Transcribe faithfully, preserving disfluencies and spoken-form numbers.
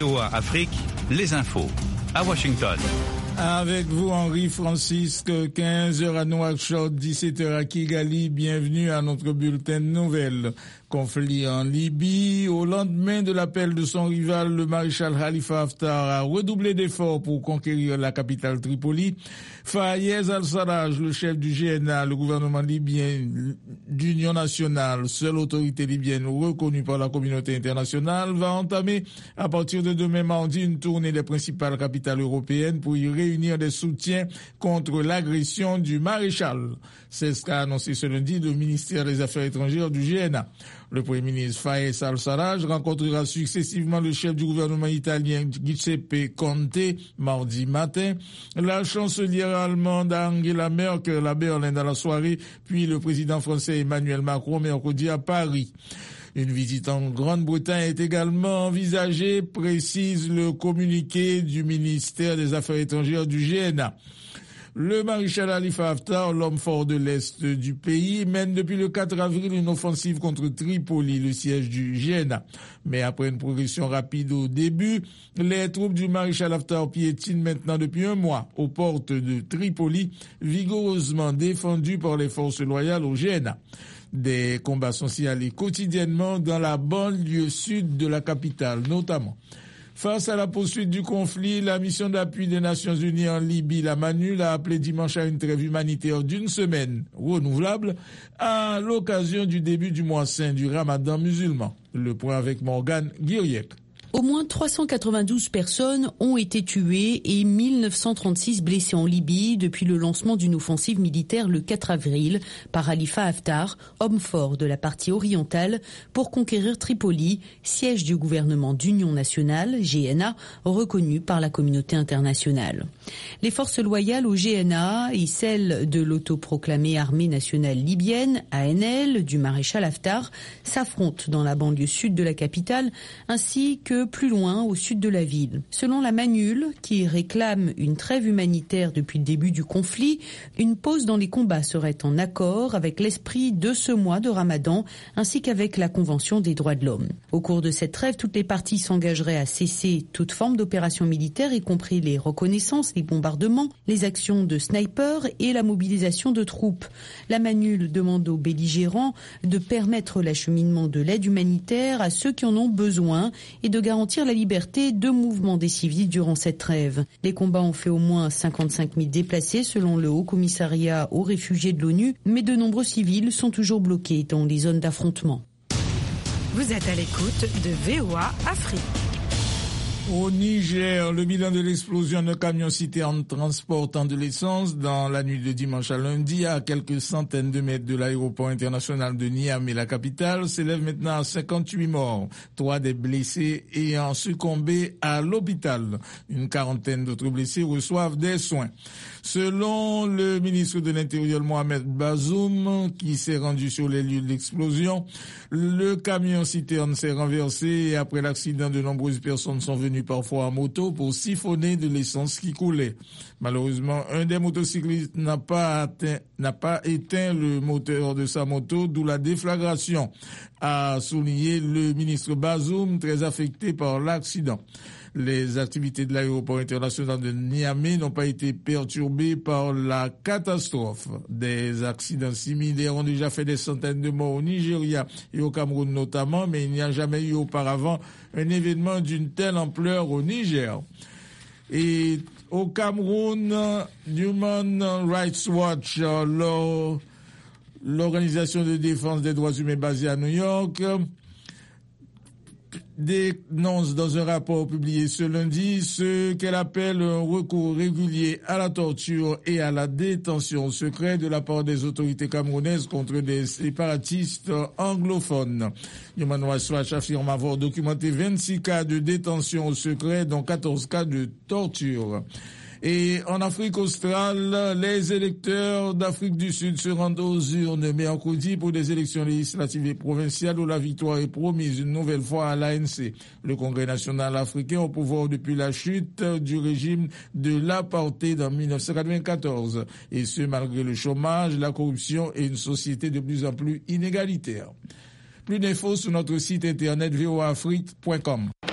V O A Afrique, les infos à Washington. Avec vous, Henri Francisque, quinze heures à Nouakchott, dix-sept heures à Kigali. Bienvenue à notre bulletin de nouvelles. Conflit en Libye. Au lendemain de l'appel de son rival, le maréchal Khalifa Haftar a redoublé d'efforts pour conquérir la capitale Tripoli. Fayez al-Sarraj, le chef du G N A, le gouvernement libyen d'union nationale, seule autorité libyenne reconnue par la communauté internationale, va entamer à partir de demain mardi une tournée des principales capitales européennes pour y réunir des soutiens contre l'agression du maréchal. C'est ce qu'a annoncé ce lundi le ministère des Affaires étrangères du G N A. Le Premier ministre Fayez al-Sarraj rencontrera successivement le chef du gouvernement italien Giuseppe Conte mardi matin, la chancelière allemande Angela Merkel à Berlin dans la soirée, puis le président français Emmanuel Macron mercredi à Paris. Une visite en Grande-Bretagne est également envisagée, précise le communiqué du ministère des Affaires étrangères du G N A. Le maréchal Khalifa Haftar, l'homme fort de l'Est du pays, mène depuis le quatre avril une offensive contre Tripoli, le siège du G N A. Mais après une progression rapide au début, les troupes du maréchal Haftar piétinent maintenant depuis un mois aux portes de Tripoli, vigoureusement défendues par les forces loyales au G N A. Des combats sont signalés quotidiennement dans la banlieue sud de la capitale, notamment. Face à la poursuite du conflit, la mission d'appui des Nations Unies en Libye, la MANUL, a appelé dimanche à une trêve humanitaire d'une semaine renouvelable à l'occasion du début du mois saint du Ramadan musulman. Le point avec Morgane Guiriec. Au moins trois cent quatre-vingt-douze personnes ont été tuées et mille neuf cent trente-six blessées en Libye depuis le lancement d'une offensive militaire le quatre avril par Khalifa Haftar, homme fort de la partie orientale, pour conquérir Tripoli, siège du gouvernement d'union nationale, G N A, reconnu par la communauté internationale. Les forces loyales au G N A et celles de l'autoproclamée armée nationale libyenne, A N L, du maréchal Haftar, s'affrontent dans la banlieue sud de la capitale, ainsi que plus loin au sud de la ville. Selon la MANUL, qui réclame une trêve humanitaire depuis le début du conflit, une pause dans les combats serait en accord avec l'esprit de ce mois de Ramadan ainsi qu'avec la Convention des droits de l'homme. Au cours de cette trêve, toutes les parties s'engageraient à cesser toute forme d'opération militaire, y compris les reconnaissances, les bombardements, les actions de snipers et la mobilisation de troupes. La MANUL demande aux belligérants de permettre l'acheminement de l'aide humanitaire à ceux qui en ont besoin et de garantir la liberté de mouvement des civils durant cette trêve. Les combats ont fait au moins cinquante-cinq mille déplacés selon le Haut Commissariat aux réfugiés de l'ONU, mais de nombreux civils sont toujours bloqués dans les zones d'affrontement. Vous êtes à l'écoute de V O A Afrique. Au Niger, le bilan de l'explosion d'un camion citerne transportant de l'essence dans la nuit de dimanche à lundi à quelques centaines de mètres de l'aéroport international de Niamey, la capitale, s'élève maintenant à cinquante-huit morts, trois des blessés ayant succombé à l'hôpital. Une quarantaine d'autres blessés reçoivent des soins. Selon le ministre de l'Intérieur Mohamed Bazoum, qui s'est rendu sur les lieux de l'explosion, le camion citerne s'est renversé et après l'accident, de nombreuses personnes sont venues parfois en moto pour siphonner de l'essence qui coulait. Malheureusement, un des motocyclistes n'a pas atteint, n'a pas éteint le moteur de sa moto, d'où la déflagration, a souligné le ministre Bazoum, très affecté par l'accident. Les activités de l'aéroport international de Niamey n'ont pas été perturbées par la catastrophe. Des accidents similaires ont déjà fait des centaines de morts au Nigeria et au Cameroun notamment, mais il n'y a jamais eu auparavant un événement d'une telle ampleur au Niger. Et au Cameroun, Human Rights Watch, l'organisation de défense des droits humains basée à New York, dénonce dans un rapport publié ce lundi ce qu'elle appelle un recours régulier à la torture et à la détention au secret de la part des autorités camerounaises contre des séparatistes anglophones. Human Rights Watch affirme avoir documenté vingt-six cas de détention au secret, dont quatorze cas de torture. Et en Afrique australe, les électeurs d'Afrique du Sud se rendent aux urnes mercredi pour des élections législatives et provinciales où la victoire est promise une nouvelle fois à l'A N C. Le Congrès national africain au pouvoir depuis la chute du régime de l'apartheid en mille neuf cent quatre-vingt-quatorze. Et ce, malgré le chômage, la corruption et une société de plus en plus inégalitaire. Plus d'infos sur notre site internet v o a afrique point com.